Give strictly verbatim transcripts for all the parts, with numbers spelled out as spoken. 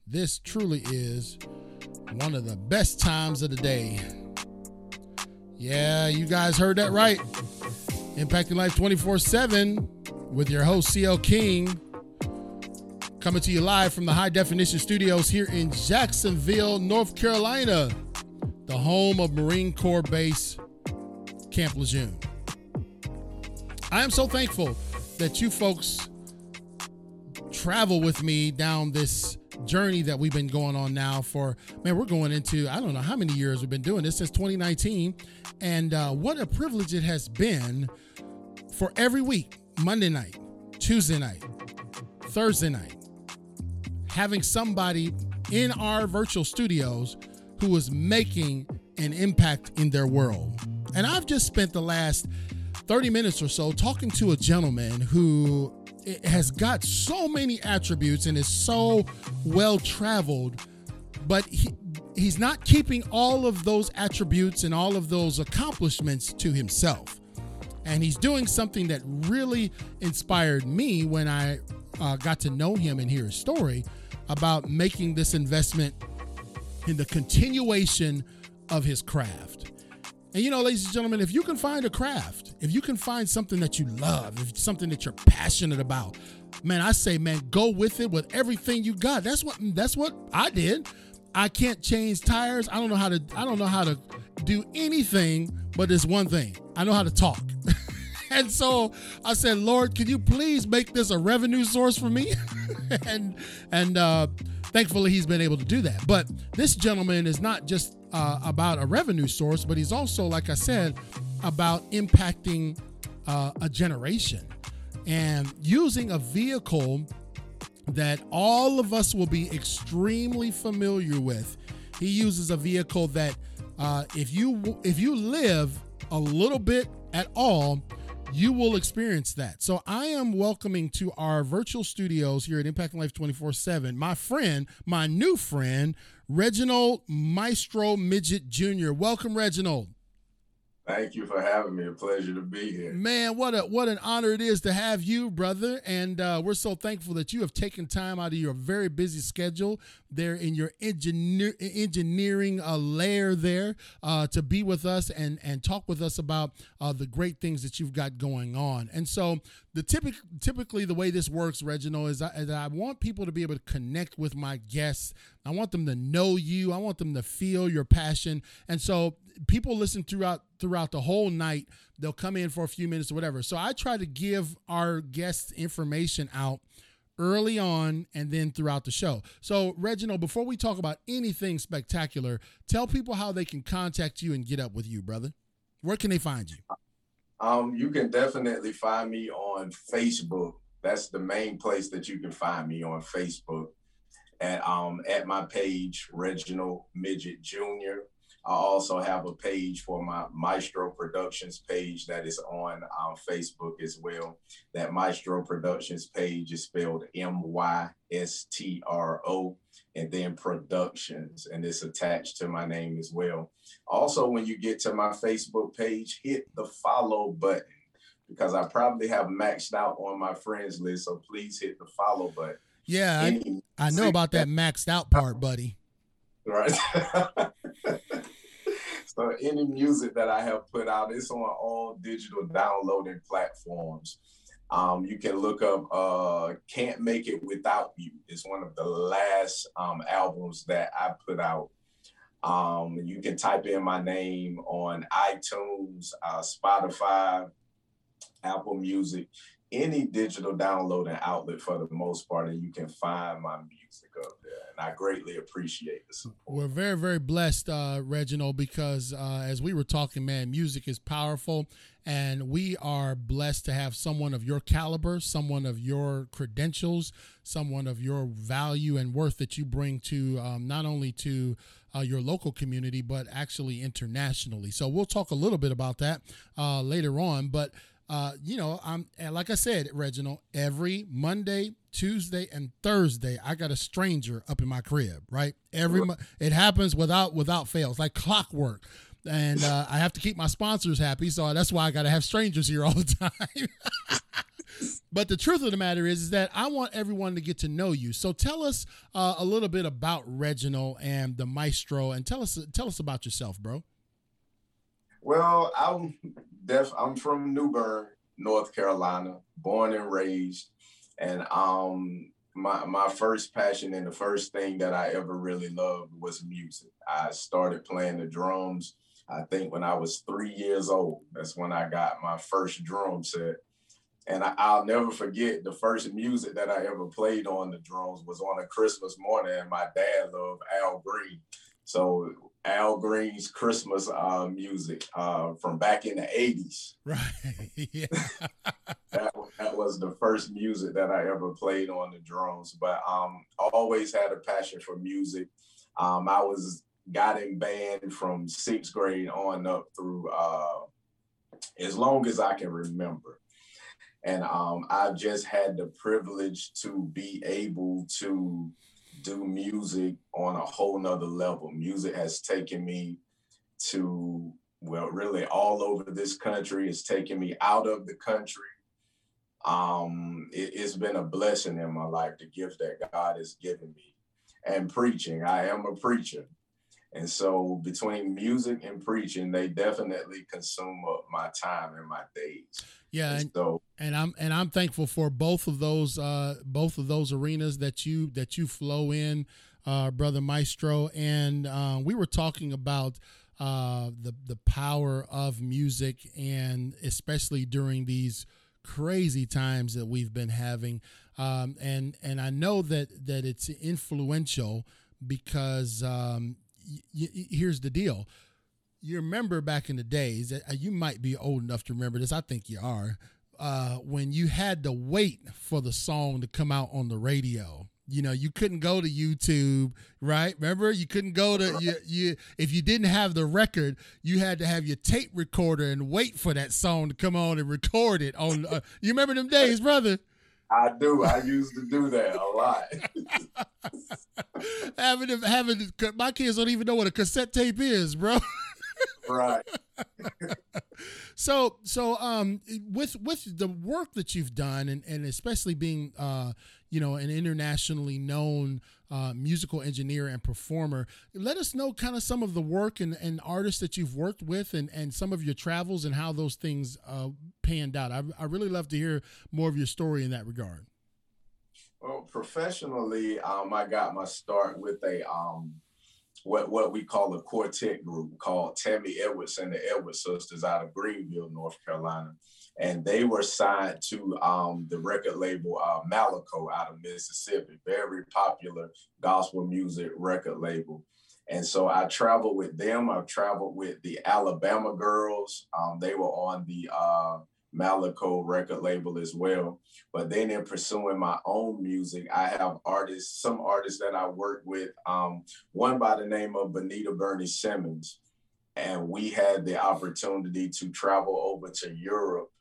This truly is one of the best times of the day. Yeah, you guys heard that right. Impacting Life twenty-four seven with your host, C L King, coming to you live from the High Definition Studios here in Jacksonville, North Carolina, the home of Marine Corps Base Camp Lejeune. I am so thankful that you folks travel with me down this journey that we've been going on now for, man, we're going into, I don't know how many years we've been doing this, since twenty nineteen. And uh, what a privilege it has been for every week, Monday night, Tuesday night, Thursday night, having somebody in our virtual studios who is making an impact in their world. And I've just spent the last thirty minutes or so talking to a gentleman who has got so many attributes and is so well traveled, but he, he's not keeping all of those attributes and all of those accomplishments to himself. And he's doing something that really inspired me when I uh, got to know him and hear his story about making this investment in the continuation of his craft. And, you know, ladies and gentlemen, if you can find a craft, if you can find something that you love, if it's something that you're passionate about, man, I say, man, go with it with everything you got. That's what that's what I did. I can't change tires. I don't know how to I don't know how to do anything but this one thing. I know how to talk. And so I said, Lord, could you please make this a revenue source for me? and and uh, thankfully, he's been able to do that. But this gentleman is not just uh, about a revenue source, but he's also, like I said, about impacting uh, a generation and using a vehicle that all of us will be extremely familiar with. He uses a vehicle that uh, if you if you live a little bit at all, you will experience that. So I am welcoming to our virtual studios here at Impacting Life twenty-four seven, my friend, my new friend, Reginald Maestro Midget Junior Welcome, Reginald. Thank you for having me. A pleasure to be here. Man, what a what an honor it is to have you, brother. And uh, we're so thankful that you have taken time out of your very busy schedule there in your engineer, engineering uh, layer there uh, to be with us and, and talk with us about uh, the great things that you've got going on. And so the typic, typically the way this works, Reginald, is I, is I want people to be able to connect with my guests. I want them to know you. I want them to feel your passion. And so people listen throughout throughout the whole night. They'll come in for a few minutes or whatever. So I try to give our guests information out early on and then throughout the show. So Reginald, before we talk about anything spectacular, tell people how they can contact you and get up with you, brother. Where can they find you? Um, you can definitely find me on Facebook. That's the main place that you can find me, on Facebook. At um at my page, Reginald Midget Junior I also have a page for my Maestro Productions page that is on um, Facebook as well. That Maestro Productions page is spelled M Y S T R O and then Productions, and it's attached to my name as well. Also, when you get to my Facebook page, hit the follow button, because I probably have maxed out on my friends list, so please hit the follow button. Yeah, I, I know about that maxed out part, buddy. Right. So any music that I have put out, it's on all digital downloading platforms. Um, you can look up uh, Can't Make It Without You. It's one of the last um, albums that I put out. Um, you can type in my name on iTunes, uh, Spotify, Apple Music, any digital downloading outlet for the most part, and you can find my music up there. And I greatly appreciate the support. We're very, very blessed, uh, Reginald, because uh, as we were talking, man, music is powerful, and we are blessed to have someone of your caliber, someone of your credentials, someone of your value and worth that you bring to um, not only to uh, your local community, but actually internationally. So we'll talk a little bit about that uh, later on, but Uh, you know, I'm like I said, Reginald, every Monday, Tuesday, and Thursday, I got a stranger up in my crib, right? Every mo- it happens without without fail. It's like clockwork. And uh, I have to keep my sponsors happy, so that's why I got to have strangers here all the time. But the truth of the matter is, is that I want everyone to get to know you. So tell us uh, a little bit about Reginald and the Maestro, and tell us tell us about yourself, bro. Well, I'm def I'm from New Bern, North Carolina, born and raised, and um my my first passion and the first thing that I ever really loved was music. I started playing the drums, I think when I was three years old. That's when I got my first drum set. And I, I'll never forget the first music that I ever played on the drums was on a Christmas morning, and my dad loved Al Green. So Al Green's Christmas uh, music uh, from back in the eighties. Right. Yeah. that, that was the first music that I ever played on the drums. But um, I always had a passion for music. Um, I was got in band from sixth grade on up through uh, as long as I can remember. And um, I've just had the privilege to be able to do music on a whole nother level. Music has taken me to, well, really all over this country. It's taken me out of the country. Um, it, it's been a blessing in my life, the gift that God has given me. And preaching, I am a preacher. And so between music and preaching, they definitely consume up my time and my days. Yeah, and, and so and I'm and I'm thankful for both of those uh, both of those arenas that you that you flow in, uh, Brother Maestro. And uh, we were talking about uh, the the power of music, and especially during these crazy times that we've been having. Um, and and I know that that it's influential because um, y- y- here's the deal. You remember back in the days, you might be old enough to remember this. I think you are. Uh, when you had to wait for the song to come out on the radio, you know, you couldn't go to YouTube, right? Remember, you couldn't go to you. You if you didn't have the record, you had to have your tape recorder and wait for that song to come on and record it on. Uh, you remember them days, brother? I do. I used to do that a lot. having having my kids don't even know what a cassette tape is, bro. Right. so so um with with the work that you've done, and, and especially being uh you know an internationally known uh musical engineer and performer, let us know kind of some of the work and, and artists that you've worked with, and and some of your travels and how those things uh panned out. I, I really love to hear more of your story in that regard. Well, professionally, um I got my start with a um what what we call a quartet group called Tammy Edwards and the Edwards Sisters out of Greenville, North Carolina. And they were signed to um, the record label uh, Malaco out of Mississippi, very popular gospel music record label. And so I traveled with them. I've traveled with the Alabama Girls. Um, they were on the uh, Malaco record label as well. But then in pursuing my own music, I have artists, some artists that I work with, um, one by the name of Benita Bernie Simmons. And we had the opportunity to travel over to Europe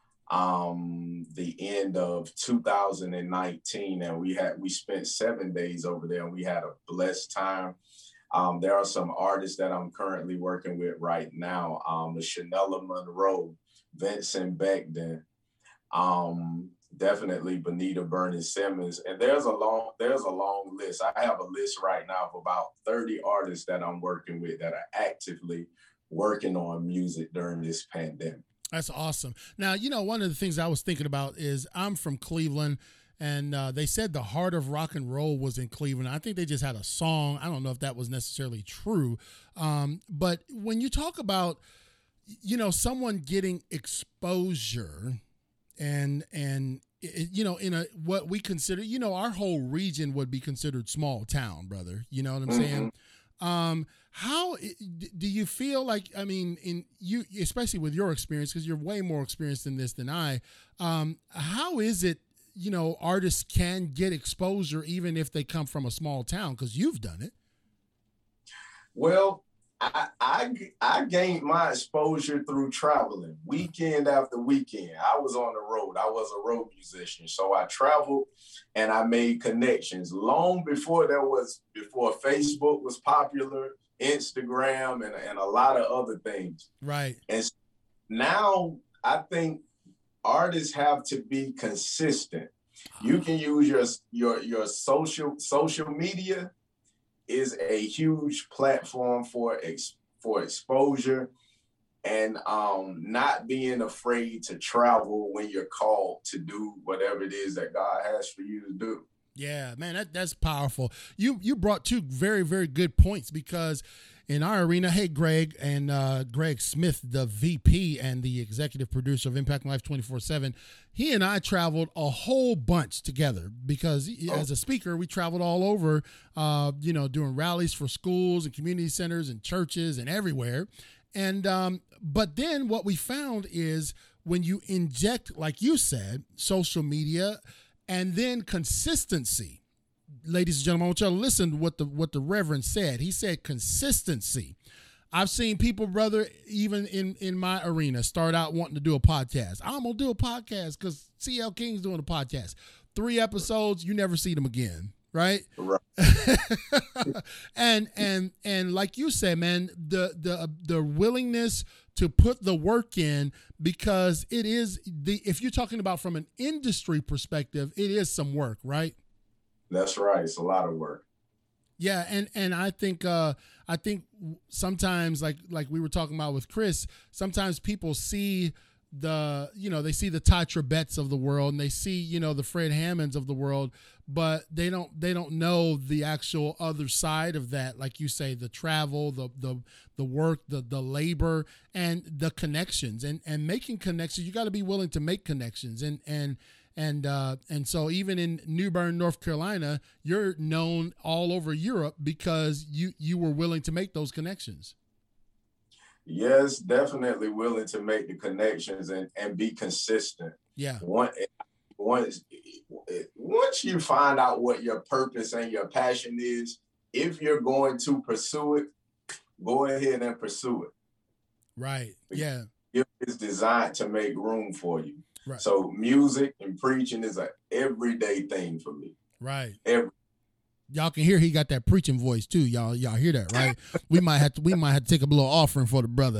um, the end of two thousand nineteen. And we had, we spent seven days over there, and we had a blessed time. Um, there are some artists that I'm currently working with right now. Um, Shanella Monroe, Vincent Beckton, um, definitely Benita Bernie Simmons. And there's a long, there's a long list. I have a list right now of about thirty artists that I'm working with that are actively working on music during this pandemic. That's awesome. Now, you know, one of the things I was thinking about is I'm from Cleveland, and uh, they said the heart of rock and roll was in Cleveland. I think they just had a song. I don't know if that was necessarily true. Um, but when you talk about, you know, someone getting exposure and, and, it, you know, in a, what we consider, you know, our whole region would be considered small town, brother. You know what I'm mm-hmm. saying? Um, how do you feel like, I mean, in you, especially with your experience, because you're way more experienced in this than I, um, how is it, you know, artists can get exposure even if they come from a small town, because you've done it? Well, I, I I gained my exposure through traveling weekend after weekend. I was on the road. I was a road musician. So I traveled and I made connections long before there was, before Facebook was popular, Instagram, and, and a lot of other things. Right. And now I think artists have to be consistent. You can use your your your social social media is a huge platform for ex, for exposure, and um, not being afraid to travel when you're called to do whatever it is that God has for you to do. Yeah, man, that, that's powerful. You you brought two very, very good points, because in our arena, hey, Greg and uh, Greg Smith, the V P and the executive producer of Impact Life twenty-four seven, he and I traveled a whole bunch together because oh. as a speaker, we traveled all over, uh, you know, doing rallies for schools and community centers and churches and everywhere. And um, but then what we found is when you inject, like you said, social media and then consistency. Ladies and gentlemen, I want y'all to listen to what the what the Reverend said. He said consistency. I've seen people, brother, even in, in my arena, start out wanting to do a podcast. I'm going to do a podcast because C L King's doing a podcast. Three episodes, you never see them again, right? Right. and and and like you said, man, the the the willingness to put the work in, because it is the if you're talking about from an industry perspective, it is some work, right? That's right. It's a lot of work. Yeah, and and I think uh, I think sometimes, like like we were talking about with Chris, sometimes people see the you know they see the Ty Trebetts of the world, and they see you know the Fred Hammonds of the world, but they don't they don't know the actual other side of that. Like you say, the travel, the the the work, the the labor, and the connections, and and making connections. You got to be willing to make connections, and and. And uh, and so even in New Bern, North Carolina, you're known all over Europe because you, you were willing to make those connections. Yes, definitely willing to make the connections and, and be consistent. Yeah. One, once, once you find out what your purpose and your passion is, if you're going to pursue it, go ahead and pursue it. Right. Yeah. It's designed to make room for you. Right. So music and preaching is an everyday thing for me. Right. Every Y'all can hear he got that preaching voice too. Y'all, y'all hear that, right? we might have to, we might have to take a little offering for the brother.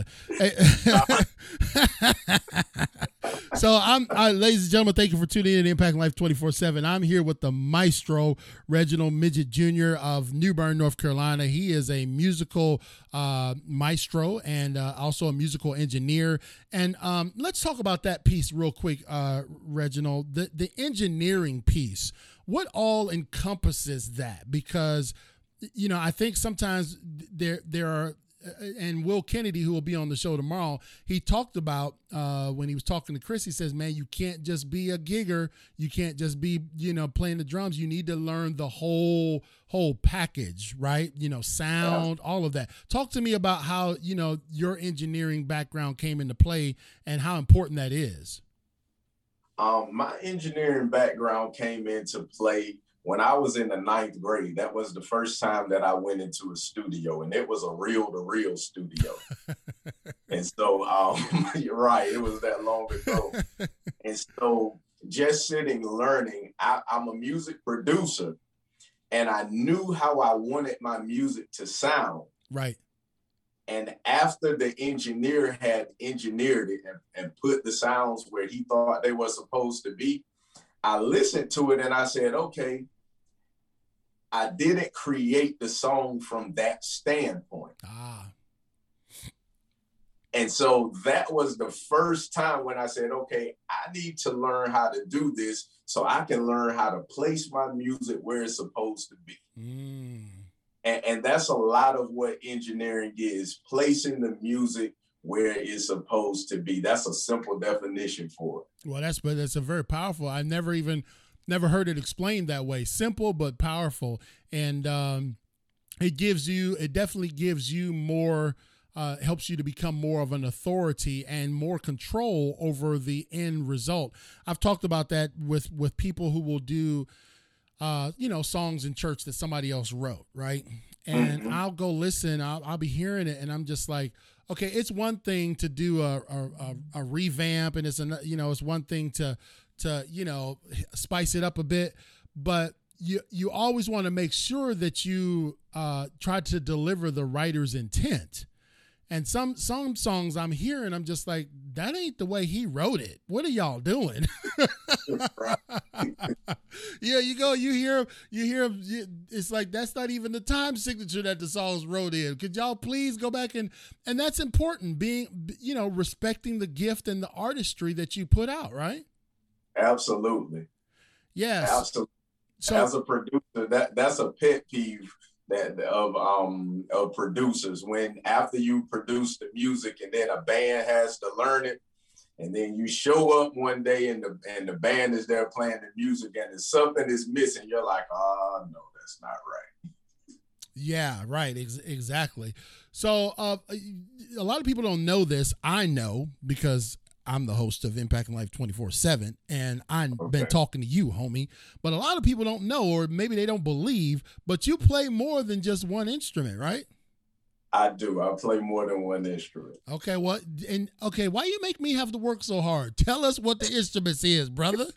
So I'm, I, ladies and gentlemen, thank you for tuning in to Impact Life twenty-four seven. I'm here with the maestro, Reginald Midget Junior of New Bern, North Carolina. He is a musical uh, maestro and uh, also a musical engineer. And um, let's talk about that piece real quick, uh, Reginald, the, the engineering piece. What all encompasses that? Because, you know, I think sometimes there there are, and Will Kennedy, who will be on the show tomorrow, he talked about uh, when he was talking to Chris, he says, man, you can't just be a gigger. You can't just be, you know, playing the drums. You need to learn the whole whole package, right? You know, sound, all of that. Talk to me about how, you know, your engineering background came into play and how important that is. Um, my engineering background came into play when I was in the ninth grade. That was the first time that I went into a studio, and it was a reel-to-reel studio. And so, um, you're right, it was that long ago. And so just sitting, learning, I, I'm a music producer, and I knew how I wanted my music to sound. Right. And after the engineer had engineered it and, and put the sounds where he thought they were supposed to be, I listened to it and I said, okay, I didn't create the song from that standpoint. Ah. And so that was the first time when I said, okay, I need to learn how to do this so I can learn how to place my music where it's supposed to be. Mm. And, and that's a lot of what engineering is, placing the music where it's supposed to be. That's a simple definition for it. Well, that's but that's a very powerful. I never even never heard it explained that way. Simple but powerful, and um, it gives you. It definitely gives you more. Uh, helps you to become more of an authority and more control over the end result. I've talked about that with with people who will do. Uh, you know, songs in church that somebody else wrote, right? And mm-hmm. I'll go listen, I'll, I'll be hearing it, and I'm just like, okay, it's one thing to do a a, a, a revamp, and it's an, you know, it's one thing to to you know spice it up a bit, but you you always want to make sure that you uh, try to deliver the writer's intent. And some some songs I'm hearing, I'm just like, that ain't the way he wrote it. What are y'all doing? Yeah, you go, you hear, you hear, it's like, that's not even the time signature that the song's wrote in. Could y'all please go back and, and that's important, being, you know, respecting the gift and the artistry that you put out, right? Absolutely. Yes. Absolutely. So, as a producer, that that's a pet peeve that of um of producers, when after you produce the music and then a band has to learn it, and then you show up one day and the and the band is there playing the music and there's something is missing, you're like, oh no, that's not right. Yeah, right. Ex- exactly. So uh, a lot of people don't know this. I know because I'm the host of Impacting Life twenty-four seven, and I've okay. been talking to you, homie. But a lot of people don't know, or maybe they don't believe, but you play more than just one instrument, right? I do. I play more than one instrument. Okay, what? And okay, why you make me have to work so hard? Tell us what the instruments is, brother.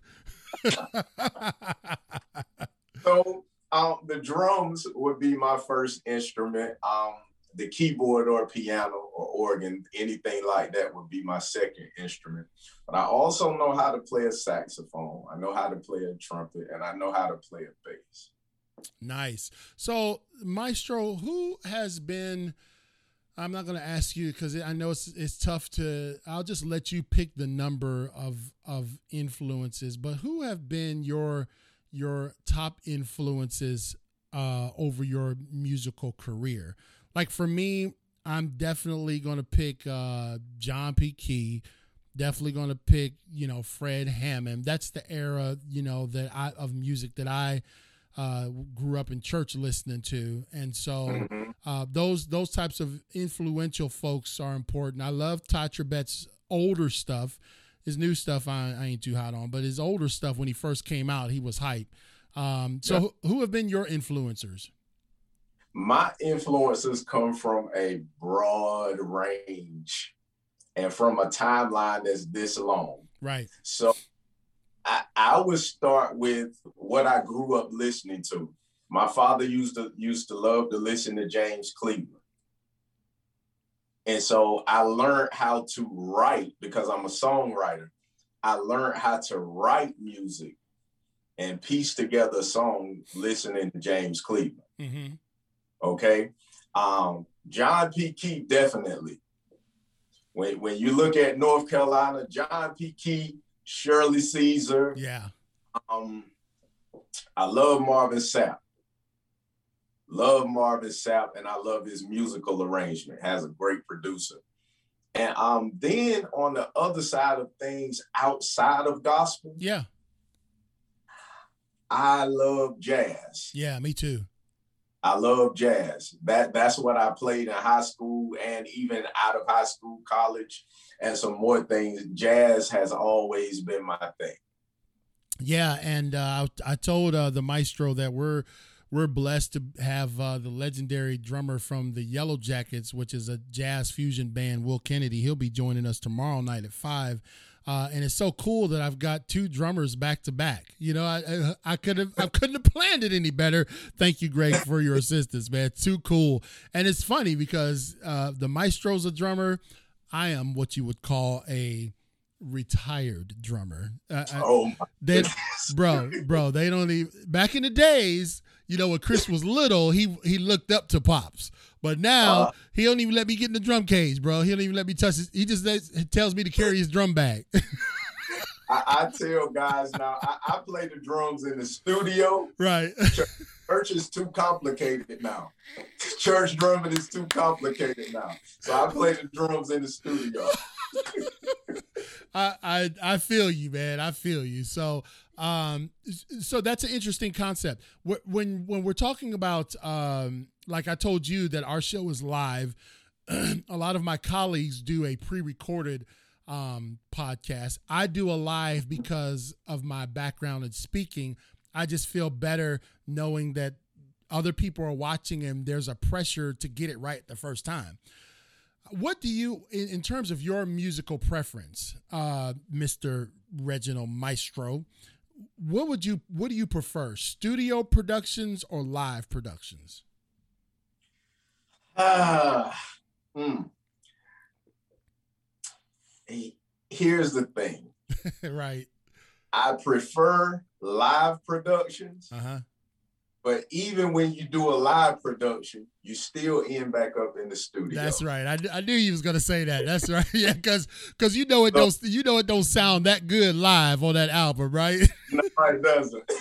So um, the drums would be my first instrument. Um, the keyboard or piano or organ, anything like that would be my second instrument. But I also know how to play a saxophone. I know how to play a trumpet, and I know how to play a bass. Nice. So, Maestro, who has been, I'm not going to ask you because I know it's it's tough to, I'll just let you pick the number of of influences, but who have been your your top influences uh, over your musical career? Like for me, I'm definitely going to pick uh, John P. Key. Definitely going to pick, you know, Fred Hammond. That's the era, you know, that I of music that I uh, grew up in church listening to, and so mm-hmm. uh, those those types of influential folks are important. I love Ty Tribette's older stuff. His new stuff I, I ain't too hot on, but his older stuff when he first came out, he was hype. Um, so, yeah. who, who have been your influencers? My influences come from a broad range and from a timeline that's this long. Right. So I, I would start with what I grew up listening to. My father used to used to love to listen to James Cleveland. And so I learned how to write because I'm a songwriter. I learned how to write music and piece together a song listening to James Cleveland. Mm-hmm. Okay. Um, John P. Key, definitely. When when you look at North Carolina, John P. Key, Shirley Caesar. Yeah. Um, I love Marvin Sapp. Love Marvin Sapp, and I love his musical arrangement. Has a great producer. And um, then on the other side of things, outside of gospel, yeah, I love jazz. Yeah, me too. I love jazz. That that's what I played in high school and even out of high school, college, and some more things. Jazz has always been my thing. Yeah, and uh, I told uh, the maestro that we're we're blessed to have uh, the legendary drummer from the Yellow Jackets, which is a jazz fusion band, Will Kennedy. He'll be joining us tomorrow night at five. Uh, and it's so cool that I've got two drummers back to back. You know, I I could have I couldn't have planned it any better. Thank you, Greg, for your assistance, man. Too cool. And it's funny because uh, the maestro's a drummer. I am what you would call a retired drummer. Uh, oh, they, bro, bro, they don't even. Back in the days, you know, when Chris was little, he he looked up to Pops. But now uh, he don't even let me get in the drum cage, bro. He don't even let me touch his. He just lets, he tells me to carry his drum bag. I, I tell guys now, I, I play the drums in the studio. Right. Church, church is too complicated now. Church drumming is too complicated now. So I play the drums in the studio. I, I I feel you, man. I feel you. So um so that's an interesting concept. When when we're talking about um like I told you that our show is live, a lot of my colleagues do a pre-recorded um podcast. I do a live because of my background in speaking. I just feel better knowing that other people are watching and there's a pressure to get it right the first time. What do you, in, in terms of your musical preference, uh, Mister Reginald Maestro, what would you, what do you prefer, studio productions or live productions? Uh, mm. here's the thing. Right. I prefer live productions. Uh-huh. But even when you do a live production, you still end back up in the studio. That's right. I, I knew you was gonna say that. That's right. Yeah, because because you know it don't you know it don't sound that good live on that album, right? No, it doesn't.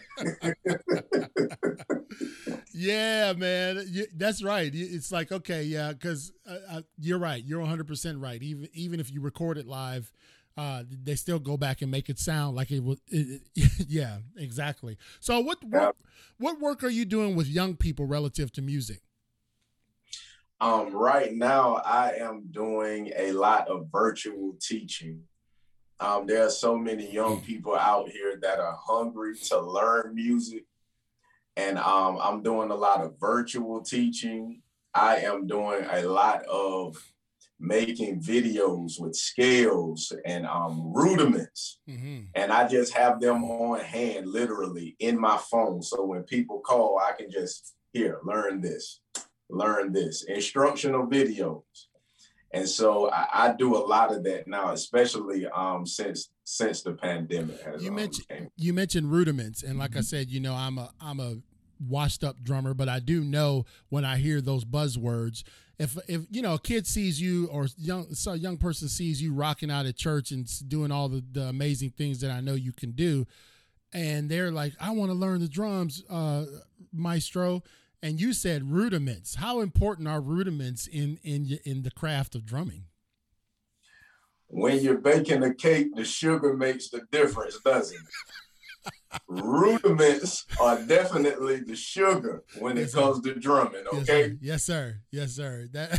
Yeah, man. That's right. It's like, okay, yeah, because uh, you're right. You're one hundred percent right. Even even if you record it live, uh, they still go back and make it sound like it was. It, it, yeah, exactly. So what, what what work are you doing with young people relative to music? Um, right now, I am doing a lot of virtual teaching. Um, there are so many young people out here that are hungry to learn music. And um, I'm doing a lot of virtual teaching. I am doing a lot of making videos with scales and um, rudiments. Mm-hmm. And I just have them on hand, literally in my phone. So when people call, I can just, here, learn this, learn this, instructional videos. And so I, I do a lot of that now, especially um, since since the pandemic has you um, mentioned came. You mentioned rudiments, and like I said, you know, I'm a I'm a washed up drummer, but I do know when I hear those buzzwords. If if you know a kid sees you or young so a young person sees you rocking out at church and doing all the, the amazing things that I know you can do, and they're like, I want to learn the drums, uh, maestro. And you said rudiments. How important are rudiments in in in the craft of drumming? When you're baking a cake, the sugar makes the difference, doesn't it? Rudiments are definitely the sugar when yes, it comes sir. to drumming, okay? Yes, sir. Yes, sir. Yes, sir. That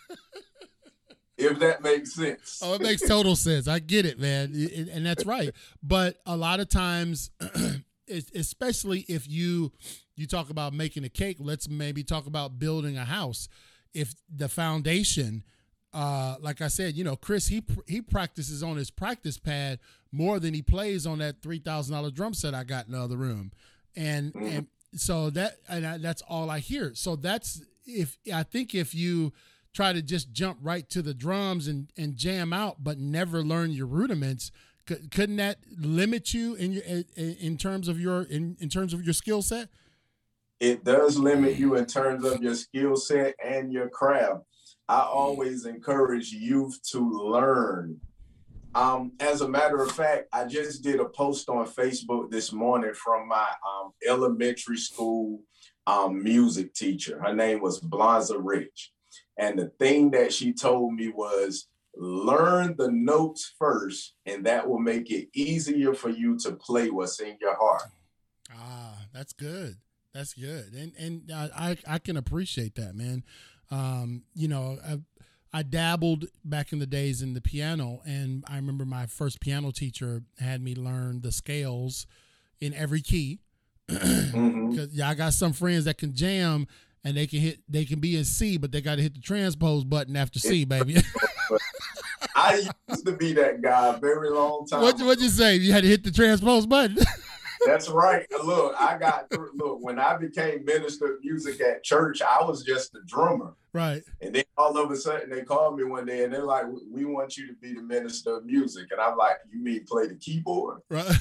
if that makes sense. Oh, it makes total sense. I get it, man. And that's right. But a lot of times, especially if you you talk about making a cake, let's maybe talk about building a house. If the foundation, uh, like I said, you know, Chris, he he practices on his practice pad more than he plays on that three thousand dollars drum set I got in the other room. And mm-hmm. and so that and I, that's all I hear. So that's if I think if you try to just jump right to the drums and, and jam out, but never learn your rudiments, couldn't that limit you in your in, in terms of your in, in terms of your skill set? It does limit you in terms of your skill set and your craft. I always encourage youth to learn. Um, as a matter of fact, I just did a post on Facebook this morning from my um, elementary school um, music teacher. Her name was Blonza Rich. And the thing that she told me was, learn the notes first, and that will make it easier for you to play what's in your heart. Ah, that's good. That's good. And and I, I can appreciate that, man. Um, you know, I, I dabbled back in the days in the piano, and I remember my first piano teacher had me learn the scales in every key. Mm-hmm. 'Cause, yeah, I got some friends that can jam and they can hit, they can be in C, but they got to hit the transpose button after C, baby. I used to be that guy a very long time. What what'd you say? You had to hit the transpose button. That's right. Look, I got through, look, when I became minister of music at church, I was just a drummer. Right. And then all of a sudden they called me one day and they're like, we want you to be the minister of music. And I'm like, you mean play the keyboard? Right.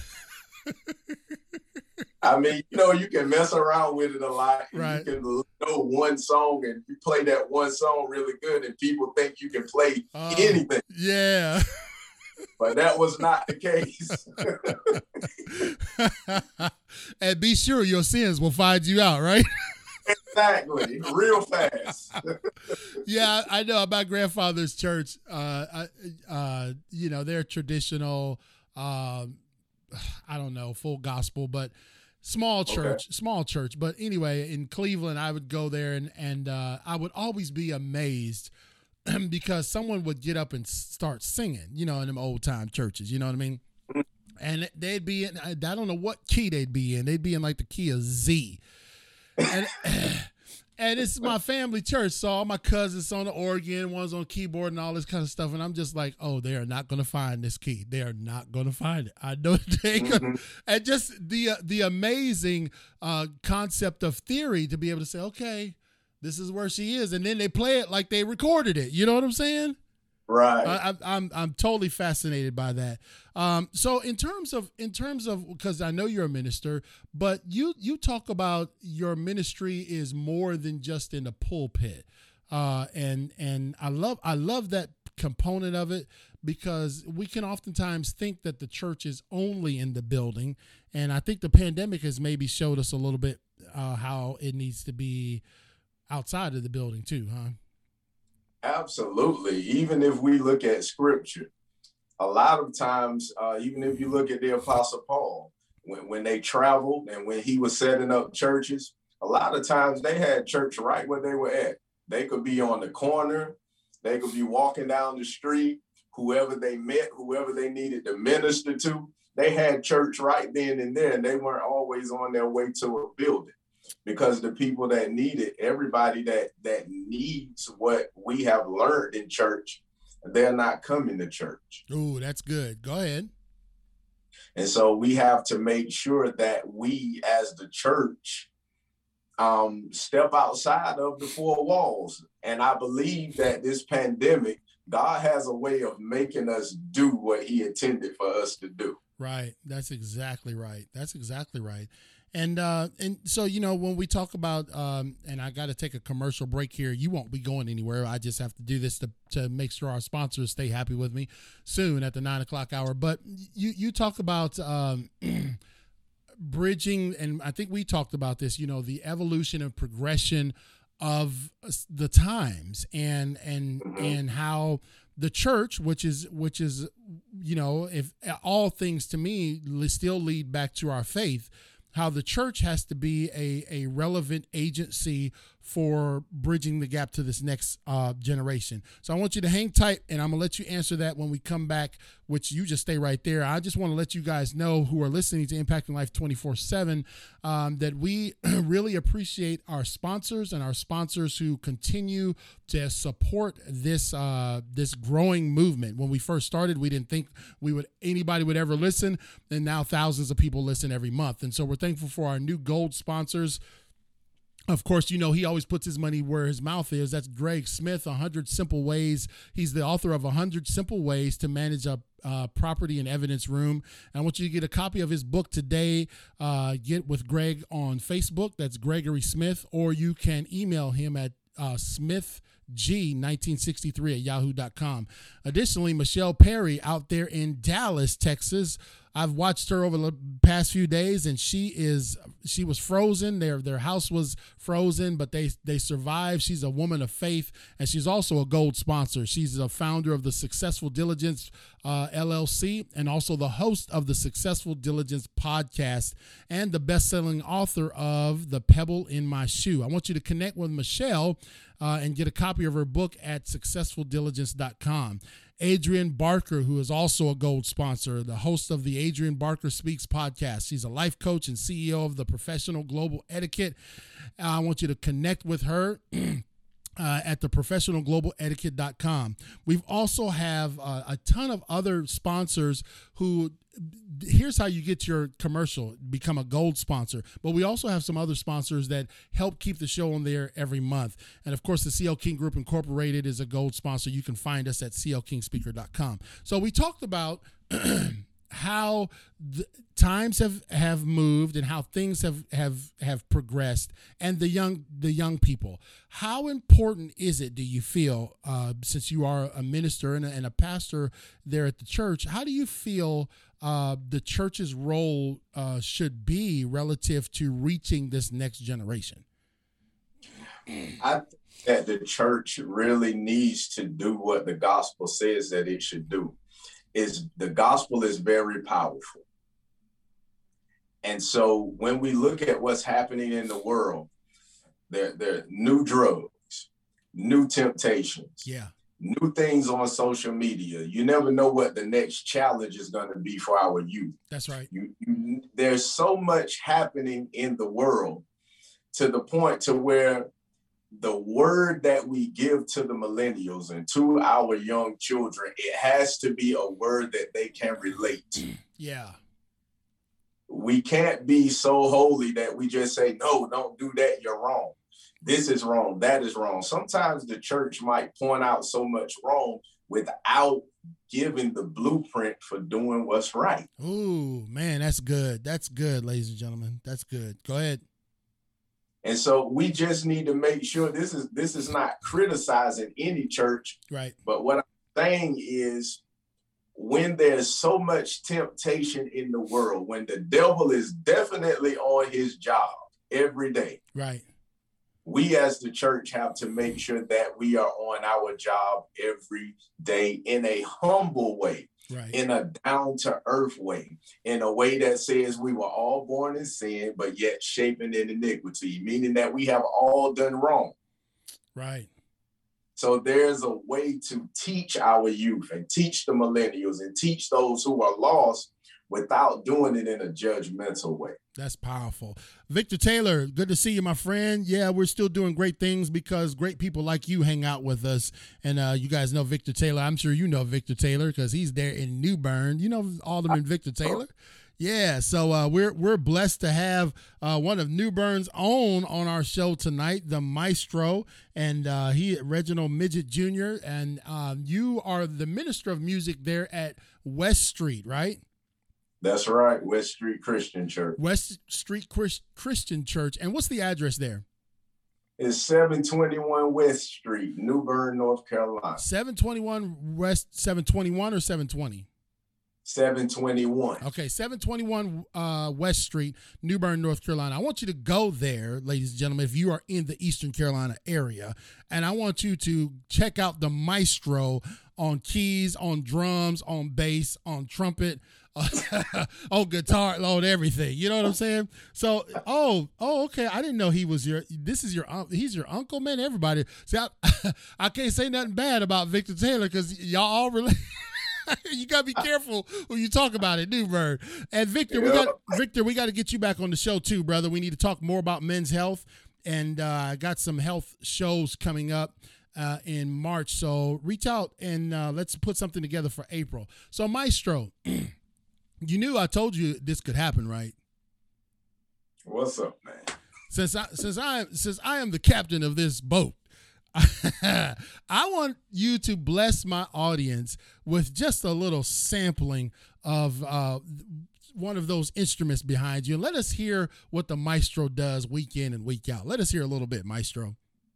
I mean, you know, you can mess around with it a lot. Right. You can know one song and you play that one song really good and people think you can play uh, anything. Yeah. But that was not the case. And be sure your sins will find you out, right? Exactly. Real fast. Yeah, I know. My grandfather's church, uh, uh, you know, they're traditional, um, I don't know, full gospel, but small church, okay. small church. But anyway, in Cleveland, I would go there and, and uh, I would always be amazed because someone would get up and start singing, you know, in them old time churches, you know what I mean? And they'd be in, I don't know what key they'd be in. They'd be in like the key of Z. And and it's my family church, so all my cousins on the organ, one's on keyboard and all this kind of stuff. And I'm just like, oh, they are not going to find this key. They are not going to find it. I know they ain't gonna. Mm-hmm. And just the, the amazing uh, concept of theory to be able to say, okay, this is where she is. And then they play it like they recorded it. You know what I'm saying? Right. I, I'm I'm totally fascinated by that. Um, so in terms of in terms of because I know you're a minister, but you you talk about your ministry is more than just in the pulpit, uh, and and I love I love that component of it because we can oftentimes think that the church is only in the building, and I think the pandemic has maybe showed us a little bit uh, how it needs to be outside of the building too, huh? Absolutely. Even if we look at scripture, a lot of times, uh, even if you look at the Apostle Paul, when, when they traveled and when he was setting up churches, a lot of times they had church right where they were at. They could be on the corner. They could be walking down the street. Whoever they met, whoever they needed to minister to, they had church right then and there. And they weren't always on their way to a building. Because the people that need it, everybody that that needs what we have learned in church, they're not coming to church. Ooh, that's good. Go ahead. And so we have to make sure that we as the church um, step outside of the four walls. And I believe that this pandemic, God has a way of making us do what he intended for us to do. Right. That's exactly right. That's exactly right. And uh, and so, you know, when we talk about, um, and I got to take a commercial break here, you won't be going anywhere. I just have to do this to, to make sure our sponsors stay happy with me soon at the nine o'clock hour. But you, you talk about um, bridging, and I think we talked about this, you know, the evolution and progression of the times and and mm-hmm. and how the church, which is which is, you know, if all things to me still lead back to our faith, how the church has to be a, a relevant agency for bridging the gap to this next uh, generation. So I want you to hang tight, and I'm going to let you answer that when we come back, which you just stay right there. I just want to let you guys know who are listening to Impacting Life twenty-four seven um, that we really appreciate our sponsors and our sponsors who continue to support this uh, this growing movement. When we first started, we didn't think we would anybody would ever listen, and now thousands of people listen every month. And so we're thankful for our new gold sponsors. Of course, you know, he always puts his money where his mouth is. That's Greg Smith, one hundred Simple Ways. He's the author of one hundred Simple Ways to Manage a uh, Property and Evidence Room. And I want you to get a copy of his book today. Uh, get with Greg on Facebook. That's Gregory Smith. Or you can email him at uh, Smith G nineteen sixty-three at yahoo dot com. Additionally, Michelle Perry out there in Dallas, Texas. I've watched her over the past few days, and she is she was frozen. Their their house was frozen, but they they survived. She's a woman of faith, and she's also a gold sponsor. She's a founder of the Successful Diligence uh, L L C, and also the host of the Successful Diligence podcast, and the best-selling author of The Pebble in My Shoe. I want you to connect with Michelle uh, and get a copy of her book at successful diligence dot com. Adrian Barker, who is also a gold sponsor, the host of the Adrian Barker Speaks podcast. She's a life coach and C E O of the Professional Global Etiquette. Uh, I want you to connect with her uh, at the professional global etiquette dot com. We've also have uh, a ton of other sponsors who, here's how you get your commercial, become a gold sponsor. But we also have some other sponsors that help keep the show on there every month. And of course, the C L King Group Incorporated is a gold sponsor. You can find us at c l king speaker dot com. So we talked about how the times have, have moved and how things have, have, have progressed, and the young the young people. How important is it, do you feel, uh, since you are a minister and a, and a pastor there at the church, how do you feel uh, the church's role uh, should be relative to reaching this next generation? I think that the church really needs to do what the gospel says that it should do. Is the gospel is very powerful. And so when we look at what's happening in the world, there, there are new drugs, new temptations, yeah, new things on social media. You never know what the next challenge is going to be for our youth. That's right. You, you, there's so much happening in the world to the point to where the word that we give to the millennials and to our young children, it has to be a word that they can relate to. Yeah. We can't be so holy that we just say, no, don't do that. You're wrong. This is wrong. That is wrong. Sometimes the church might point out so much wrong, without giving the blueprint for doing what's right. Ooh, man, that's good. That's good, ladies and gentlemen. That's good. Go ahead. And so we just need to make sure this is this is not criticizing any church. Right. But what I'm saying is, when there's so much temptation in the world, when the devil is definitely on his job every day, right, we as the church have to make sure that we are on our job every day in a humble way, right, in a down-to-earth way, in a way that says we were all born in sin, but yet shaping in iniquity, meaning that we have all done wrong. Right. So there's a way to teach our youth and teach the millennials and teach those who are lost without doing it in a judgmental way. That's powerful. Victor Taylor, good to see you, my friend. Yeah, we're still doing great things because great people like you hang out with us. And uh, you guys know Victor Taylor. I'm sure you know Victor Taylor because he's there in New Bern. You know Alderman Victor Taylor? Yeah, so uh, we're we're blessed to have uh, one of New Bern's own on our show tonight, the Maestro, and uh, he Reginald Midget Junior And uh, you are the minister of music there at West Street, right? That's right, West Street Christian Church. West Street Chris- Christian Church. And what's the address there? It's seven twenty-one West Street, New Bern, North Carolina. seven twenty-one West, seven twenty-one or seven twenty? seven twenty-one. Okay, seven twenty-one uh, West Street, New Bern, North Carolina. I want you to go there, ladies and gentlemen, if you are in the Eastern Carolina area, and I want you to check out the Maestro on keys, on drums, on bass, on trumpet, on guitar, on everything. You know what I'm saying? So, oh, oh, okay. I didn't know he was your. This is your. He's your uncle, man. Everybody. See, I, I can't say nothing bad about Victor Taylor because y'all all relate. You gotta be careful when you talk about it, New Bern. And Victor, we got Victor, we got to get you back on the show too, brother. We need to talk more about men's health, and I uh, got some health shows coming up uh, in March. So reach out and uh, let's put something together for April. So Maestro, you knew I told you this could happen, right? What's up, man? Since I since I since I am the captain of this boat, I want you to bless my audience with just a little sampling of uh, one of those instruments behind you. Let us hear what the Maestro does week in and week out. Let us hear a little bit, Maestro.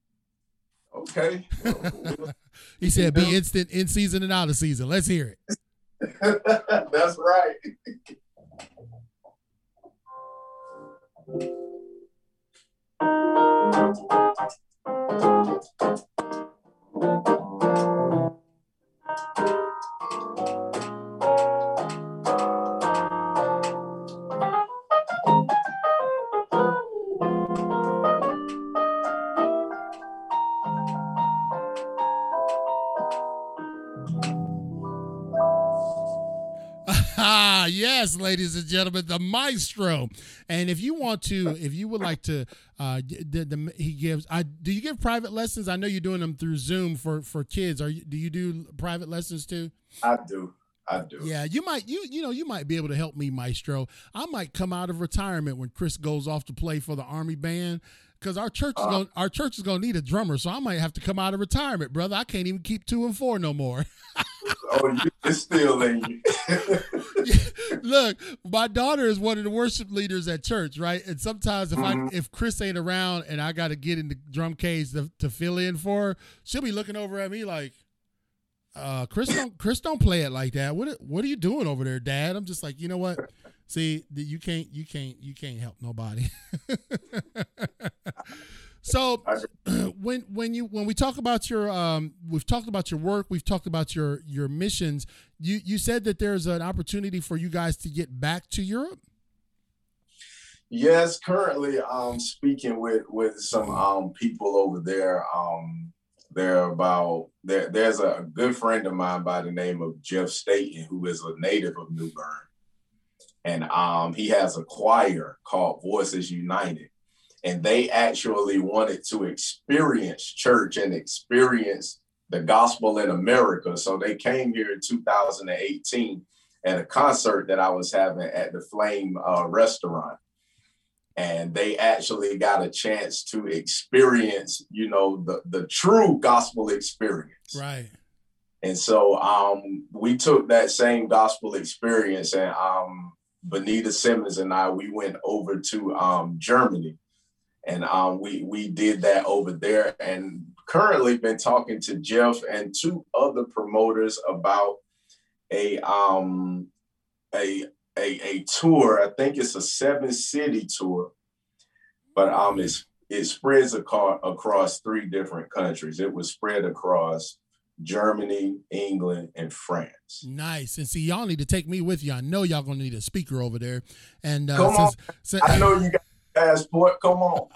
Okay. He said be instant in season and out of season. Let's hear it. That's right. Ah, yes, ladies and gentlemen, the Maestro. And if you want to, if you would like to, uh, the, the, he gives. I do you give private lessons? I know you're doing them through Zoom for for kids. Are you? Do you do private lessons too? I do. I do. Yeah, you might. You you know you might be able to help me, Maestro. I might come out of retirement when Chris goes off to play for the Army band. Because our church is uh, going, our church is going to need a drummer, so I might have to come out of retirement, brother. I can't even keep two and four no more. Oh, it's still in you. Look, my daughter is one of the worship leaders at church, right? And sometimes if mm-hmm. I if Chris ain't around and I got to get in the drum cage to, to fill in for her, she'll be looking over at me like, uh, "Chris don't Chris don't play it like that. What what are you doing over there, Dad?" I'm just like, you know what? See, you can't, you can't, you can't help nobody. So when when you when we talk about your um, we've talked about your work, we've talked about your your missions. You you said that there's an opportunity for you guys to get back to Europe. Yes, currently um speaking with with some um people over there. Um, they're about there. There's a good friend of mine by the name of Jeff Staten, who is a native of New Bern. And um, he has a choir called Voices United. And they actually wanted to experience church and experience the gospel in America. So they came here in two thousand eighteen at a concert that I was having at the Flame uh, restaurant. And they actually got a chance to experience, you know, the, the true gospel experience. Right. And so um, we took that same gospel experience, and um, Benita Simmons and I, we went over to um, Germany, and um, we we did that over there. And currently been talking to Jeff and two other promoters about a um a a, a tour. I think it's a seven city tour, but um it's it spreads across across three different countries. It was spread across Germany, England, and France. Nice. And see, y'all need to take me with you. I know y'all gonna need a speaker over there. And uh, come on, since, since, I know you got a passport. Come on.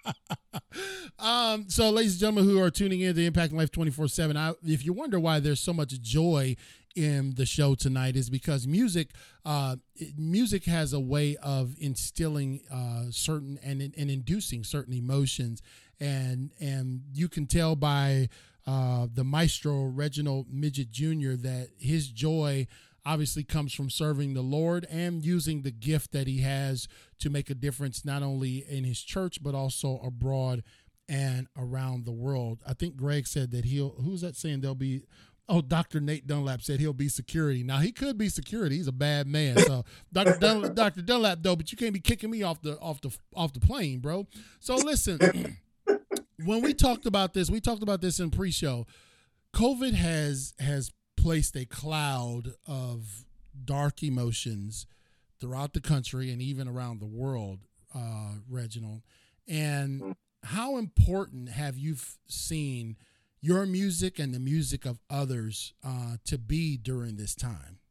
um. So, ladies and gentlemen, who are tuning in to Impacting Life twenty-four seven, I, if you wonder why there's so much joy in the show tonight, is because music, uh, music has a way of instilling uh, certain and and inducing certain emotions, and and you can tell by Uh, the maestro Reginald Midget Junior that his joy obviously comes from serving the Lord and using the gift that he has to make a difference not only in his church but also abroad and around the world. I think Greg said that he'll, who's that saying they'll be, oh, Doctor Nate Dunlap said he'll be security. Now, he could be security. He's a bad man. So Doctor Dunlap, Doctor Dunlap, though, but you can't be kicking me off the off the off the plane, bro. So listen. When we talked about this, we talked about this in pre-show. COVID has has placed a cloud of dark emotions throughout the country and even around the world, uh, Reginald. And how important have you f- seen your music and the music of others uh, to be during this time?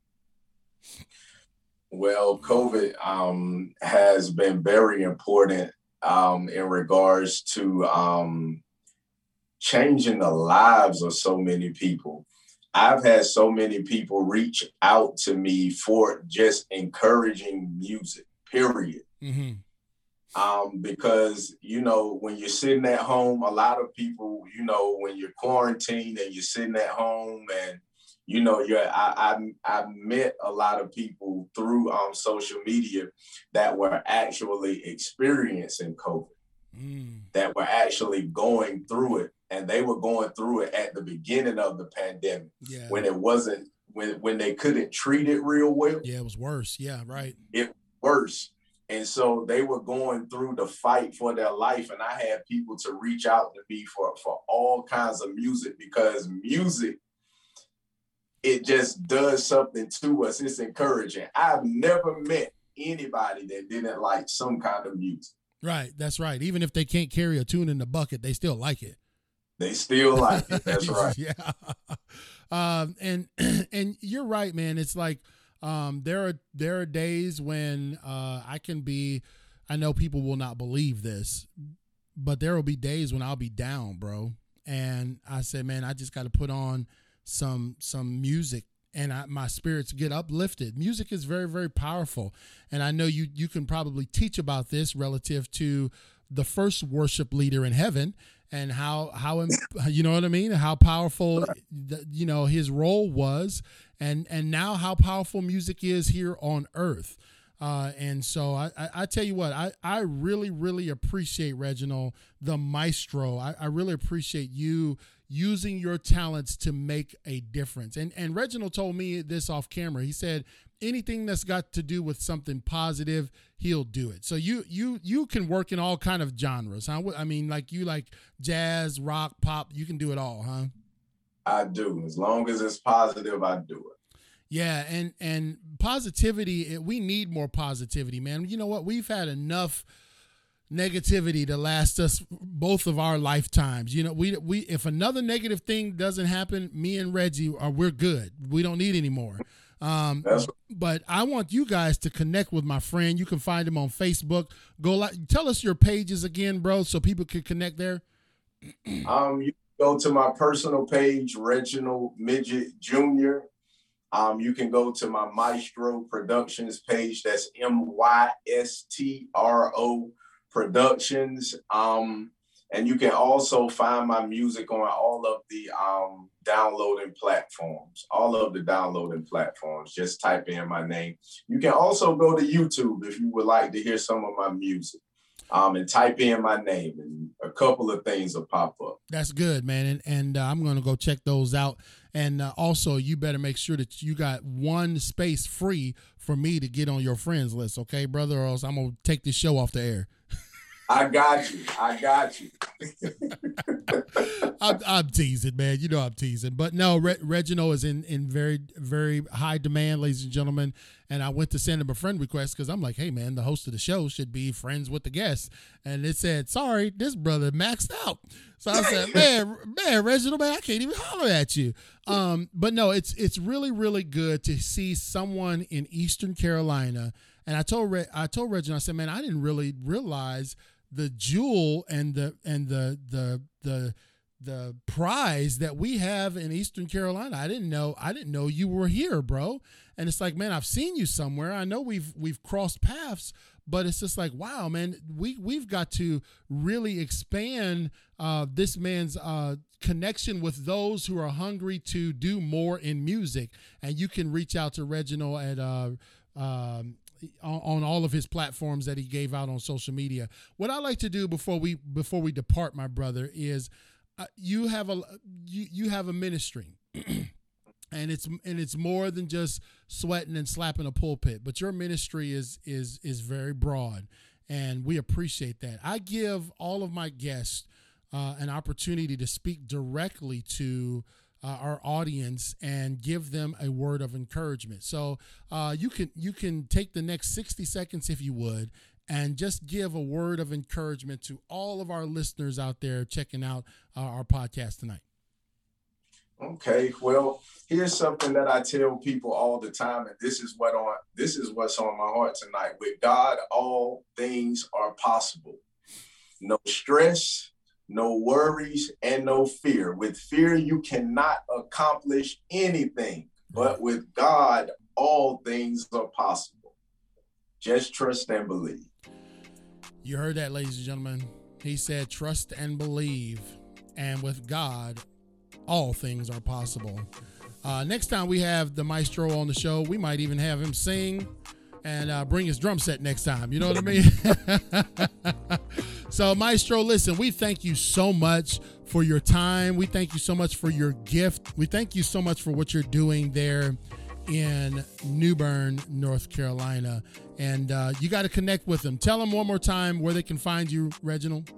Well, COVID um, has been very important Um, in regards to um, changing the lives of so many people. I've had so many people reach out to me for just encouraging music, period. Mm-hmm. Um, because, you know, when you're sitting at home, a lot of people, you know, when you're quarantined and you're sitting at home and, you know, you're, I, I, I met a lot of people through um, social media that were actually experiencing COVID, mm. that were actually going through it. And they were going through it at the beginning of the pandemic, yeah. when it wasn't, when, when they couldn't treat it real well. Yeah, it was worse. Yeah, right. It was worse. And so they were going through the fight for their life. And I had people to reach out to me for, for all kinds of music, because music, it just does something to us. It's encouraging. I've never met anybody that didn't like some kind of music. Right. That's right. Even if they can't carry a tune in the bucket, they still like it. They still like it. That's right. Yeah. Um, and, and you're right, man. It's like, um, there are, there are days when, uh, I can be, I know people will not believe this, but there will be days when I'll be down, bro. And I said, man, I just got to put on some some music and I, my spirits get uplifted. Music is very, very powerful. And I know you you can probably teach about this relative to the first worship leader in heaven and how, how you know what I mean? How powerful, the, you know, his role was, and, and now how powerful music is here on earth. Uh, and so I, I, I tell you what, I, I really, really appreciate, Reginald, the maestro. I, I really appreciate you using your talents to make a difference. And and Reginald told me this off camera. He said anything that's got to do with something positive, he'll do it. So you you you can work in all kind of genres, huh? I mean, like you like jazz, rock, pop. You can do it all, huh? I do. As long as it's positive, I do it. Yeah, and and positivity, we need more positivity, man. You know what? We've had enough negativity to last us both of our lifetimes. You know, we we if another negative thing doesn't happen, me and Reggie are we're good. We don't need any more. Um, but I want you guys to connect with my friend. You can find him on Facebook. Go like, tell us your pages again, bro, so people can connect there. um, you go to my personal page, Reginald Midget Junior Um, you can go to my Maestro Productions page. That's M Y S T R O Productions. Um, and you can also find my music on all of the um, downloading platforms, all of the downloading platforms. Just type in my name. You can also go to YouTube if you would like to hear some of my music. Um, and type in my name and a couple of things will pop up. That's good, man. And, and uh, I'm going to go check those out. And uh, also, you better make sure that you got one space free for me to get on your friends list, okay, brother? Or else I'm going to take this show off the air. I got you. I got you. I'm, I'm teasing, man. You know I'm teasing. But no, Re- Reginald is in, in very, very high demand, ladies and gentlemen. And I went to send him a friend request because I'm like, hey, man, the host of the show should be friends with the guests. And it said, sorry, this brother maxed out. So I said, man, man, Reginald, man, I can't even holler at you. Um, but no, it's it's really, really good to see someone in Eastern Carolina. And I told Re- I told Reginald, I said, man, I didn't really realize the jewel and the and the the the the prize that we have in Eastern Carolina. I didn't know I didn't know you were here, bro. And it's like, man, I've seen you somewhere. I know we've we've crossed paths, but it's just like, wow, man, we we've got to really expand uh, this man's uh, connection with those who are hungry to do more in music. And you can reach out to Reginald at uh, um, on all of his platforms that he gave out on social media. What I like to do before we before we depart, my brother, is uh, you have a you, you have a ministry, and it's and it's more than just sweating and slapping a pulpit. But your ministry is is is very broad, and we appreciate that. I give all of my guests uh, an opportunity to speak directly to Uh, our audience and give them a word of encouragement. So uh, you can you can take the next sixty seconds, if you would, and just give a word of encouragement to all of our listeners out there checking out uh, our podcast tonight. Okay, well, here's something that I tell people all the time, and this is what on this is what's on my heart tonight. With God, all things are possible. No stress, no worries, and no fear. With fear, you cannot accomplish anything. But with God, all things are possible. Just trust and believe. You heard that, ladies and gentlemen. He said, trust and believe. And with God, all things are possible. Uh, next time we have the maestro on the show, we might even have him sing and uh, bring his drum set next time. You know what I mean? So, Maestro, listen, we thank you so much for your time. We thank you so much for your gift. We thank you so much for what you're doing there in New Bern, North Carolina. And uh, you got to connect with them. Tell them one more time where they can find you, Reginald.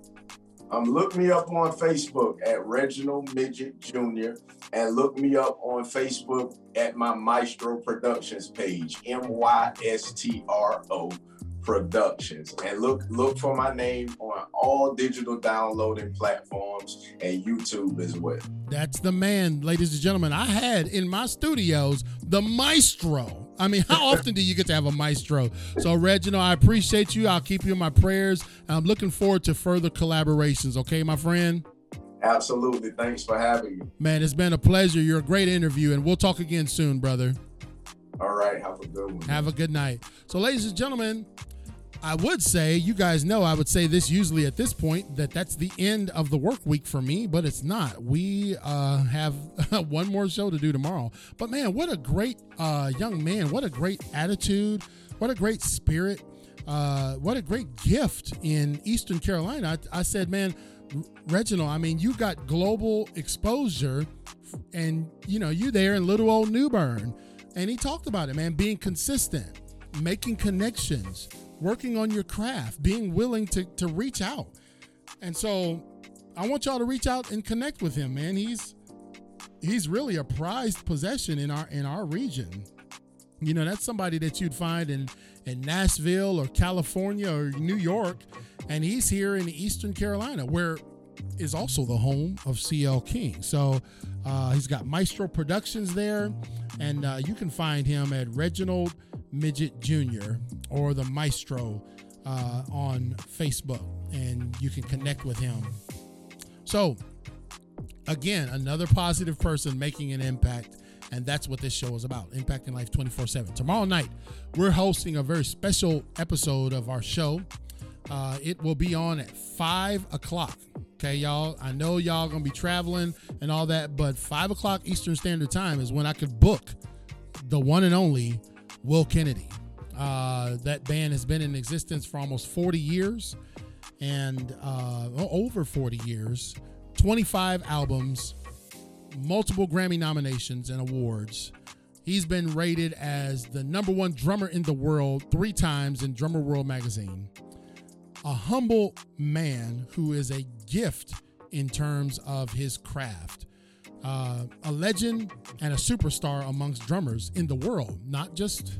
Um, look me up on Facebook at Reginald Midget Junior and look me up on Facebook at my Maestro Productions page, M Y S T R O Productions. And look look for my name on all digital downloading platforms and YouTube as well. That's the man, ladies and gentlemen. I had in my studios the maestro. I mean, how often do you get to have a maestro? So, Reginald, I appreciate you. I'll keep you in my prayers. I'm looking forward to further collaborations. Okay, my friend? Absolutely. Thanks for having me. Man, it's been a pleasure. You're a great interview, and we'll talk again soon, brother. All right. Have a good one. Have a good night. So, ladies and gentlemen, I would say, you guys know, I would say this usually at this point, that that's the end of the work week for me, but it's not. We uh, have one more show to do tomorrow. But man, what a great uh, young man. What a great attitude. What a great spirit. Uh, what a great gift in Eastern Carolina. I, I said, man, Reginald, I mean, you got global exposure and, you know, you there in little old New Bern. And he talked about it, man, being consistent, making connections, working on your craft, being willing to, to reach out. And so I want y'all to reach out and connect with him, man. He's he's really a prized possession in our in our region. You know, that's somebody that you'd find in, in Nashville or California or New York. And he's here in Eastern Carolina, where is also the home of C L King. So uh, he's got Maestro Productions there. And uh, you can find him at Reginald Midget Junior or the Maestro uh, on Facebook, and you can connect with him. So again, another positive person making an impact, and that's what this show is about, impacting life twenty-four seven. Tomorrow night, we're hosting a very special episode of our show. Uh, it will be on at five o'clock. Okay, y'all, I know y'all gonna be traveling and all that, but five o'clock Eastern Standard Time is when I could book the one and only Will Kennedy. Uh, that band has been in existence for almost forty years, and uh, over forty years, twenty-five albums, multiple Grammy nominations and awards. He's been rated as the number one drummer in the world three times in Drummer World magazine. A humble man who is a gift in terms of his craft. Uh, a legend and a superstar amongst drummers in the world, not just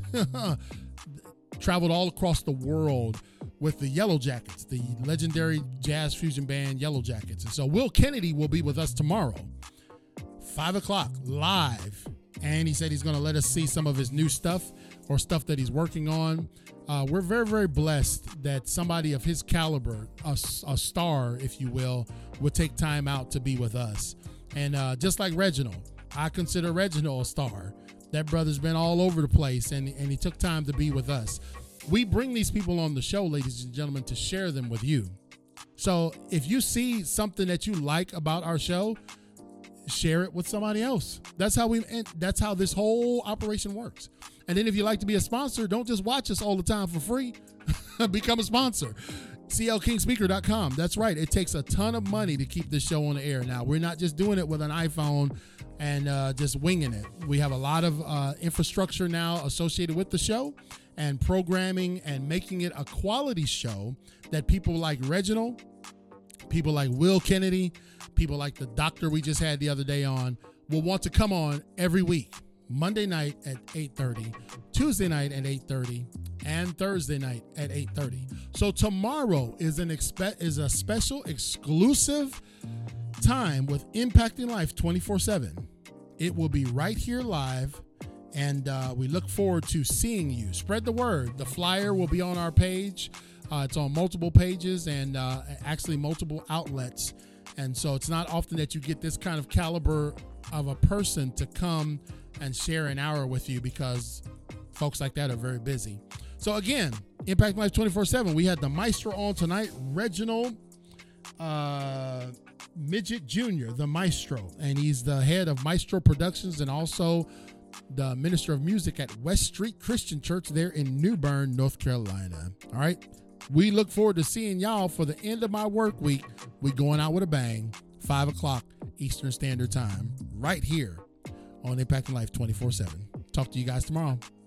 traveled all across the world with the Yellow Jackets, the legendary jazz fusion band Yellow Jackets. And so Will Kennedy will be with us tomorrow, five o'clock, live. And he said he's going to let us see some of his new stuff or stuff that he's working on. Uh, we're very, very blessed that somebody of his caliber, a, a star, if you will, would take time out to be with us. And uh, just like Reginald, I consider Reginald a star. That brother's been all over the place, and, and he took time to be with us. We bring these people on the show, ladies and gentlemen, to share them with you. So if you see something that you like about our show, share it with somebody else. That's how we. That's how this whole operation works. And then if you like to be a sponsor, don't just watch us all the time for free. Become a sponsor. C L King Speaker dot com. That's right. It takes a ton of money to keep this show on the air. Now, we're not just doing it with an iPhone and uh, just winging it. We have a lot of uh, infrastructure now associated with the show and programming and making it a quality show that people like Reginald, people like Will Kennedy, people like the doctor we just had the other day on will want to come on every week. Monday night at eight thirty, Tuesday night at eight thirty, and Thursday night at eight thirty. So tomorrow is an expe- is a special exclusive time with Impacting Life twenty-four seven. It will be right here live, and uh, we look forward to seeing you. Spread the word. The flyer will be on our page. Uh, it's on multiple pages and uh, actually multiple outlets. And so it's not often that you get this kind of caliber of a person to come and share an hour with you, because folks like that are very busy. So again, Impact Life twenty-four seven. We had the Maestro on tonight, Reginald uh, Midget Junior, the Maestro, and he's the head of Maestro Productions and also the minister of music at West Street Christian Church there in New Bern, North Carolina. All right. We look forward to seeing y'all for the end of my work week. We going out with a bang, five o'clock Eastern Standard Time, right here on Impacting Life twenty-four seven. Talk to you guys tomorrow.